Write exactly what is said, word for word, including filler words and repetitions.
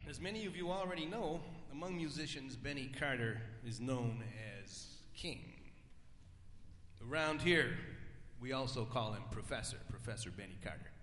As many of you already know, among musicians, Benny Carter is known as King. Around here, we also call him Professor, Professor Benny Carter.